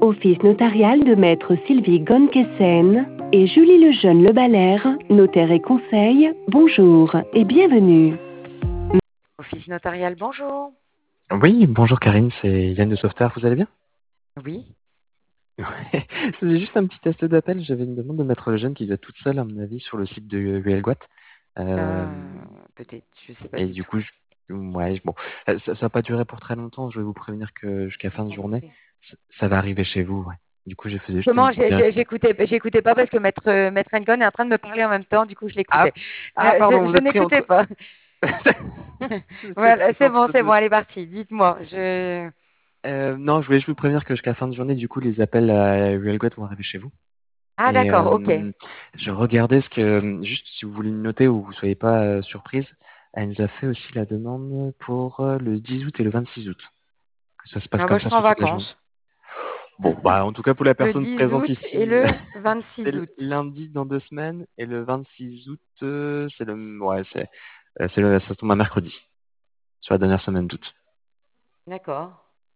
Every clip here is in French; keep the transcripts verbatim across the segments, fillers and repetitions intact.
Office notarial de maître Sylvie Gonkessen et Julie Lejeune Lebalaire, notaire et conseil. Bonjour et bienvenue. Office notarial, bonjour. Oui, bonjour Karine, c'est Yann de Sauveterre, vous allez bien? Oui. Ouais, je faisais juste un petit test d'appel, j'avais une demande de Maître Lejeune qui doit être toute seule à mon avis sur le site de Huelguat. Euh, Euh, peut-être, je sais pas et du du tout. coup, je- ouais, bon, ça, ça va pas durer pour très longtemps, je vais vous prévenir que jusqu'à fin de journée, Ok. ça, ça va arriver chez vous, ouais. Du coup, j'ai fait juste une Comment petite j'ai- j'ai- vérification. j'écoutais, j'écoutais pas parce que maître, euh, maître Engon est en train de me parler en même temps, du coup je Ah, l'écoutais. ah Euh, pardon, je vous je êtes pris n'écoutais entre... pas. C'est Voilà, c'est c'est bon, entre c'est bon, deux. elle est partie. Dites-moi. Je... Euh, non, je voulais juste vous prévenir que jusqu'à fin de journée, du coup, les appels à Huelguat vont arriver chez vous. Ah Et d'accord, ok. euh, je regardais ce que, juste si vous voulez le noter ou vous soyez pas euh, surprise, elle nous a fait aussi la demande pour euh, le dix août et le vingt-six août. Que ça se passe Ah bah, comme je ça serai en sur toute la journée. vacances. Bon, bah en tout cas pour la Le personne dix présente août et ici, le c'est vingt-six le août. lundi dans deux semaines et le vingt-six août, euh, c'est le, ouais, c'est, euh, c'est le, ça tombe un mercredi sur la dernière semaine d'août. D'accord.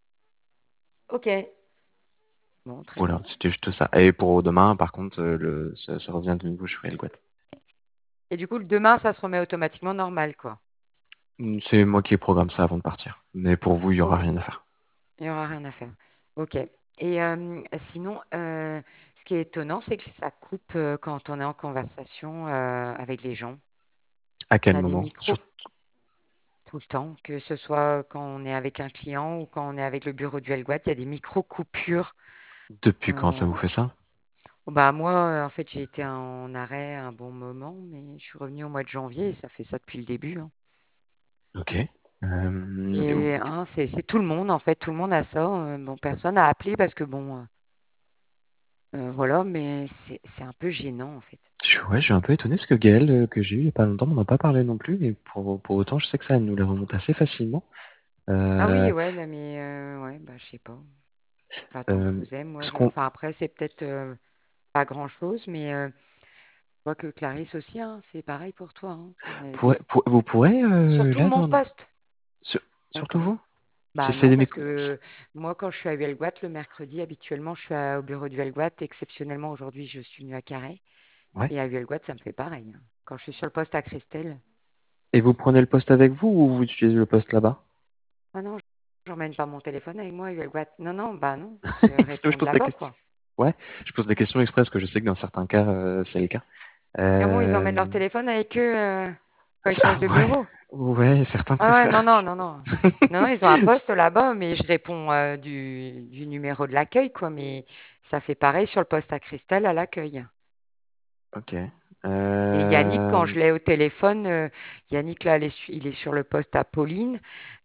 Ok. Bon, très Voilà, bien. c'était juste ça. Et pour demain, par contre, euh, le, ça, ça revient de nouveau sur Elguat. Et du coup, le demain, ça se remet automatiquement normal, quoi. C'est moi qui programme ça avant de partir. Mais pour vous, il y aura Ok. rien à faire. Il n'y aura rien à faire. Ok. Et euh, sinon, euh, ce qui est étonnant, c'est que ça coupe euh, quand on est en conversation euh, avec les gens. À On quel a des moment? micros Sur- tout le temps, que ce soit quand on est avec un client ou quand on est avec le bureau du Helgoat, il y a des micro-coupures. Depuis quand ça Euh, vous fait ça? bah moi, euh, en fait, j'ai été en arrêt un bon moment, mais je suis revenue au mois de janvier et ça fait ça depuis le début, hein. Ok. Euh, et vous- Et hein, c'est c'est tout le monde, en fait, tout le monde a ça. Euh, bon, personne n'a appelé parce que bon, euh, euh, voilà, mais c'est c'est un peu gênant, en fait. je, suis- ouais, je suis un peu étonné parce que Gaël, euh, que j'ai eu il y a pas longtemps, m'en a pas parlé non plus. Et pour, pour autant, je sais que ça nous les remonte assez facilement. Ah Euh, oui, ouais, là, mais euh, ouais, bah, je sais pas. J'attends que je euh, vous aime. Moi, ce je- qu'on enfin, après, c'est peut-être euh, pas grand-chose, mais euh, je vois que Clarisse aussi, hein, c'est pareil pour toi, hein. Euh, pourrait, pour- vous pourrez, euh, surtout là, mon dans, poste. sur- surtout D'accord. vous? C'est Bah c'est non, des parce micros. que moi, quand je suis à Huelgoat le mercredi, habituellement, je suis à- au bureau du Huelgoat. Exceptionnellement, aujourd'hui, je suis venue à Carhaix. Ouais. Et à Huelgoat, ça me fait pareil, hein. Quand je suis sur le poste à Christelle, Et vous prenez le poste avec vous ou vous utilisez le poste là-bas? ah non, j'emmène pas mon téléphone avec moi à Huelgoat. Non, non, bah non, je Je réponds de pose la là-bas, question. quoi. Ouais, je pose la question express parce que je sais que dans certains cas, euh, c'est le cas. Comment ils emmènent leur Euh, téléphone avec eux euh, quand ils ça- changent de ouais, bureau? ouais, certains Ah ouais, non, préfèrent. non, non, non. Non, ils ont un poste là-bas, mais je réponds euh, du, du numéro de l'accueil, quoi. Mais ça fait pareil sur le poste à Christelle à l'accueil. Ok. Et Yannick, quand Euh, je l'ai au téléphone, euh, Yannick, là, il est su- il est sur le poste à Pauline.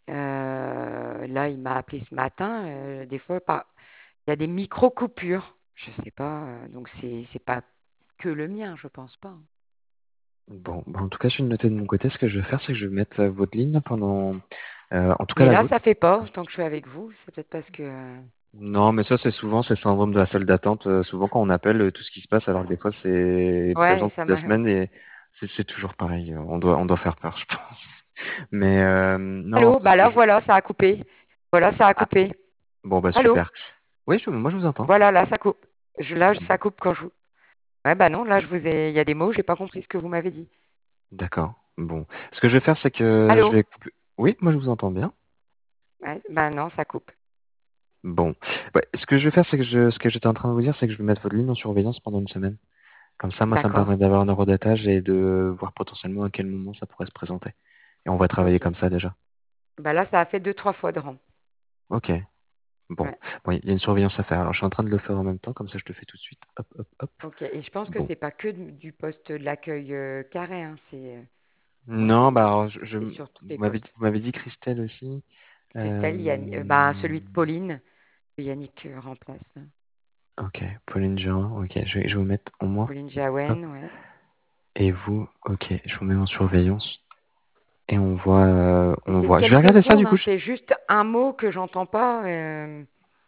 Euh, là, il m'a appelé ce matin. Euh, des fois, par- il y a des micro-coupures. Je sais pas. euh, donc, c'est, c'est pas que le mien, je pense pas. Bon, bon, en tout cas, je vais le noter de mon côté. Ce que je vais faire, c'est que je vais mettre euh, votre ligne pendant, euh, en tout cas Mais la là, ça vôtre. fait pas, tant que je suis avec vous. C'est peut-être parce que. euh, Non, mais ça, c'est souvent, c'est le syndrome de la salle d'attente. Euh, souvent, quand on appelle, euh, tout ce qui se passe, alors que des fois, c'est Ouais, présent ça toute la m'a. semaine et c'est c'est toujours pareil. On doit, on doit faire peur, je pense. Mais euh, non, Allô? c'est ce Bah que là, je. voilà, ça a coupé. Voilà, ça a Ah, coupé. bon, bah Allô? super. Oui, je- moi, je vous entends. Voilà, là, ça coupe. Je, là, Bon, ça coupe quand je vous. Ouais, bah non, là, je vous ai. Il y a des mots, j'ai pas compris ce que vous m'avez dit. d'accord. Bon, ce que je vais faire, c'est que je Allô? vais couper. Oui, moi, je vous entends bien. Ouais, bah non, ça coupe. Bon, ouais, ce que je vais faire, c'est que je, ce que j'étais en train de vous dire, c'est que je vais mettre votre ligne en surveillance pendant une semaine. Comme ça, moi, ça me D'accord. permet d'avoir un eurodatage et de voir potentiellement à quel moment ça pourrait se présenter. Et on va travailler Ok. comme ça déjà. Bah là, ça a fait deux, trois fois de rang. Ok. Bon. Ouais. Bon, il y a une surveillance à faire. Alors, je suis en train de le faire en même temps, comme ça, je le fais tout de suite. Hop, hop, hop. Ok. Et je pense que Bon. c'est pas que du du poste de l'accueil euh, carré, hein, c'est euh, Non, bah, c'est alors, je, je- c'est sur tous vous les m'avez dit, postes. vous m'avez dit Christelle aussi. Christelle, Yann- euh, bah, celui de Euh, Pauline, que Yannick euh, remplace, hein. ok. Pauline Jean. Ok. Je vais, je vais vous mettre au moins. Pauline Hop. Jaouen, ouais. Et vous, ok. Je vous mets en surveillance. Et on voit, euh, Et on c'est voit. Je vais quelques regarder ça secondes, du hein, coup. je- c'est juste un mot que j'entends pas. euh,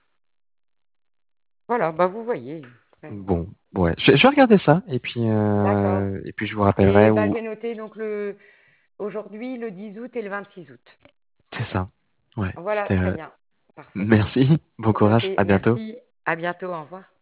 Voilà, bah vous voyez. Ouais. Bon, ouais. Je, je vais regarder ça. Et puis, D'accord. euh, et puis je vous Et rappellerai bah, où. j'ai noté donc le aujourd'hui, le dix août et le vingt-six août. C'est ça. Ouais. Voilà, C'était. très euh, bien. Parfait. Merci. Bon C'est courage. noté. À bientôt. Merci. À bientôt, au revoir.